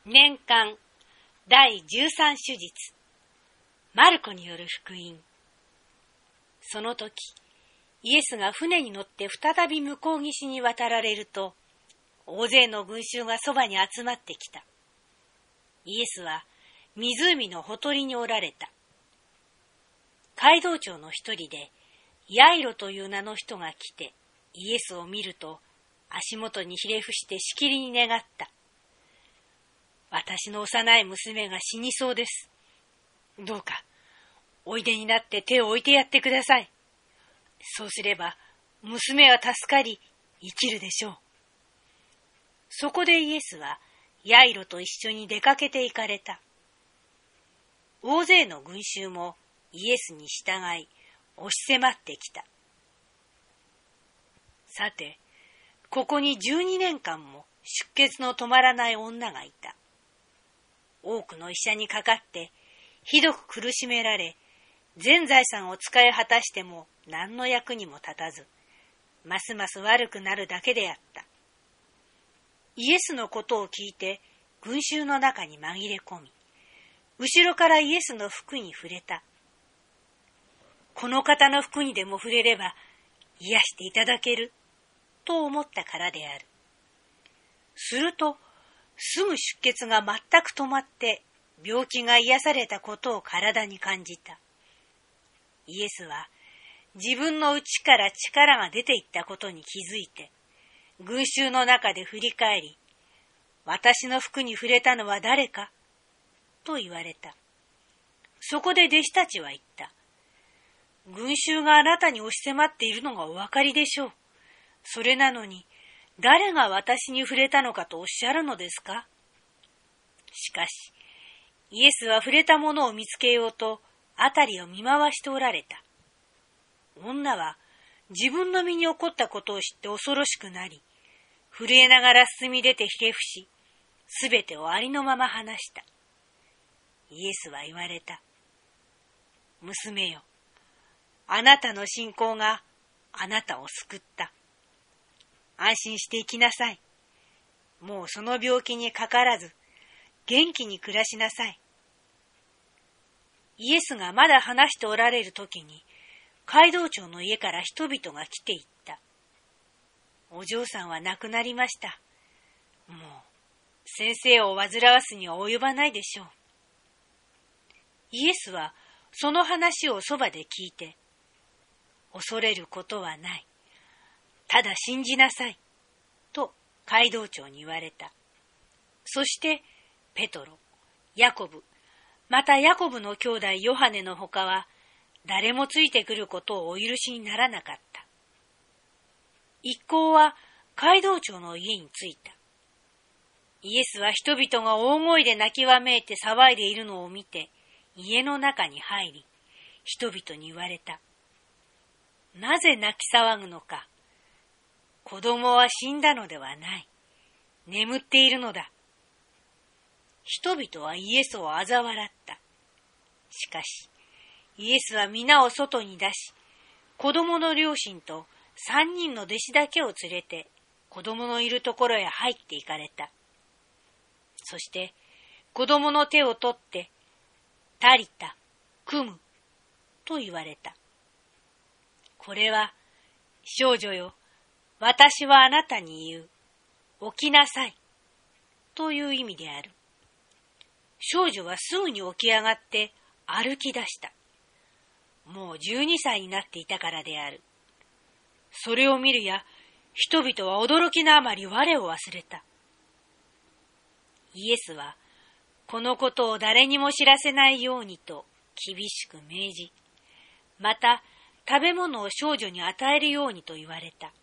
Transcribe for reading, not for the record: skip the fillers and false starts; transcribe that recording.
年間第13手術マルコによる福音。その時、イエスが船に乗って再び向こう岸に渡られると、大勢の群衆がそばに集まってきた。イエスは湖のほとりにおられた。街道長の一人で、ヤイロという名の人が来て、イエスを見ると、足元にひれ伏してしきりに願った。私の幼い娘が死にそうです。どうか、おいでになって手を置いてやってください。そうすれば、娘は助かり、生きるでしょう。そこでイエスは、ヤイロと一緒に出かけて行かれた。大勢の群衆もイエスに従い、押し迫ってきた。さて、ここに12年間も出血の止まらない女がいた。多くの医者にかかって、ひどく苦しめられ、全財産を使い果たしても何の役にも立たず、ますます悪くなるだけであった。イエスのことを聞いて、群衆の中に紛れ込み、後ろからイエスの服に触れた。この方の服にでも触れれば、癒していただける、と思ったからである。すると、すぐ出血が全く止まって、病気が癒されたことを体に感じた。イエスは、自分の内から力が出ていったことに気づいて、群衆の中で振り返り、私の服に触れたのは誰かと言われた。そこで弟子たちは言った。群衆があなたに押し迫っているのがお分かりでしょう。それなのに、誰が私に触れたのかとおっしゃるのですか？しかし、イエスは触れたものを見つけようと、あたりを見回しておられた。女は自分の身に起こったことを知って恐ろしくなり、震えながら進み出てひれ伏し、すべてをありのまま話した。イエスは言われた。娘よ、あなたの信仰があなたを救った。安心して生きなさい。もうその病気にかからず、元気に暮らしなさい。イエスがまだ話しておられるときに、街道長の家から人々が来ていった。お嬢さんは亡くなりました。もう、先生を煩わすには及ばないでしょう。イエスは、その話をそばで聞いて、恐れることはない。ただ信じなさい。と、街道長に言われた。そして、ペトロ、ヤコブ、またヤコブの兄弟ヨハネのほかは、誰もついてくることをお許しにならなかった。一行は街道長の家に着いた。イエスは人々が大声で泣きわめいて騒いでいるのを見て、家の中に入り、人々に言われた。なぜ泣き騒ぐのか。子供は死んだのではない。眠っているのだ。人々はイエスを嘲笑った。しかし、イエスは皆を外に出し、子供の両親と3人の弟子だけを連れて、子供のいるところへ入って行かれた。そして、子供の手を取って、タリタ、クム、と言われた。これは、少女よ、私はあなたに言う、起きなさい、という意味である。少女はすぐに起き上がって歩き出した。もう12歳になっていたからである。それを見るや、人々は驚きのあまり我を忘れた。イエスは、このことを誰にも知らせないようにと厳しく命じ、また食べ物を少女に与えるようにと言われた。